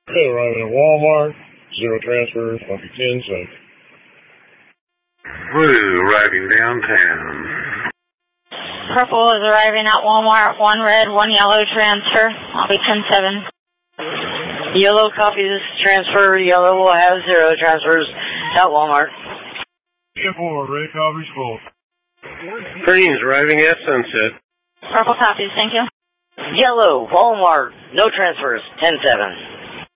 Hey, arriving at Walmart. 0 transfers, 110 cents. Blue arriving downtown. Purple is arriving at Walmart. 1 red, 1 yellow transfer. I'll be 10-7. Yellow copies transfer. Yellow will have 0 transfers at Walmart. 10-4, red copies full. Green's arriving at Sunset. Purple copies, thank you. Yellow, Walmart, no transfers, 10-7.